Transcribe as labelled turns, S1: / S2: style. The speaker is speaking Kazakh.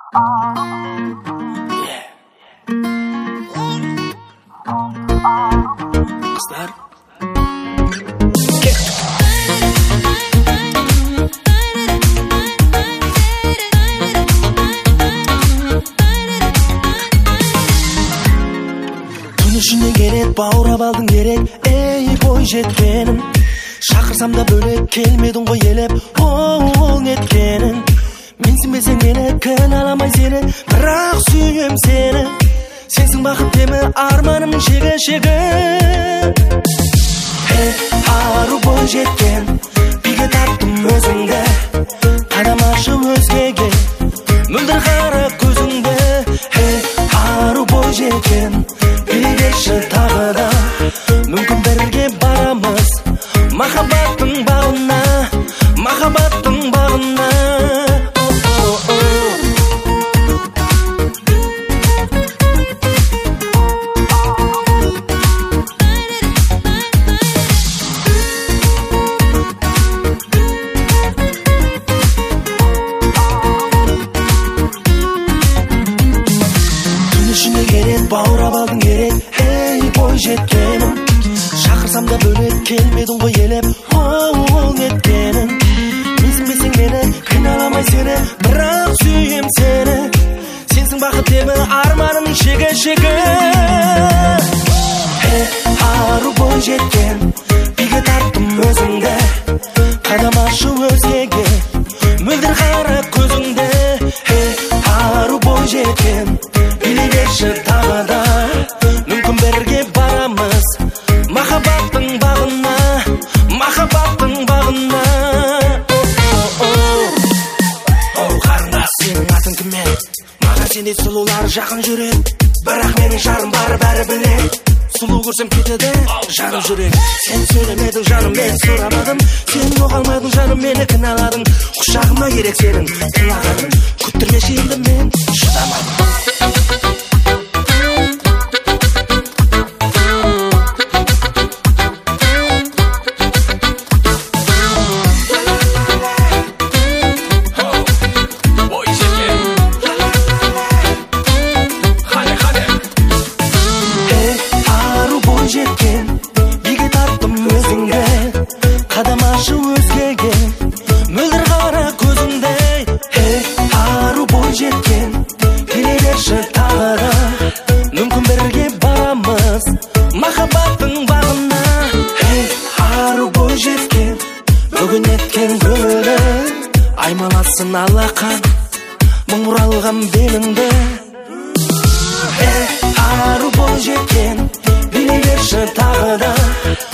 S1: Kızlar. Tunuşuna gerek, bauırап aldın gerek. Ey boyjetkenim, шақырсам да бөлек келмедің ғой елеп. Оң еткенің, менсінбесең мені, кінәламай сені, бірақ сүйем сені. Сенсің бақыт демі, арманымның шегі. Ару бойжеткен, биге тарттым өзіңді, қадамашы өзгеге, мөлдір қара көзіңді. Ару бойжеткен, билеші тағы да, мүмкін бірге барамыз махаббаттың бағына, махаббаттың бағына. Tunuşuna gerek, бауырап алдың керек. Ей бойжеткенім, шақырсам да бөлек келмедің ғой елеп. Оң еткенің, менсінбесең мені, кінәламай сені, бірақ сүйем сені. Сенсің бақыт демі, арманымның шегі. Ару бойжеткен, биге тарттым өзіңді, қадамашы өзгеге, мөлдір қара көзіңді. Ару бойжеткен, билегеші тағы да, мүмкін бірге барамыз махаббаттың бағына, махаббаттың бағына. Оу қарындас, сенің атың кім еді? Маған сендей сұлулар жақын жүреді, бірақ менің жарым бар бәрі біледі. Сұлу көрсем кетеді жаным жүрек. Сен сөйлемедің жаным, мен сұрамадым. Сен оғалмадың жаным, мені кінәладың. Құшағыма керек сенің құлағаның, күттірмеші енді мен шыдамадым. Жеткен, биге тарттым өзіңді, қадамашы өзгеге, мөлдір қара көзіңді. Ару бойжеткен, билегеші тағы да, мүмкін бірге барамыз махаббаттың бағына. Ару бойжеткен, бүгін еткен көңілі, аймаласын алақан, мың бұралған беліңді. Ару бойжеткен, билегеші тағы да,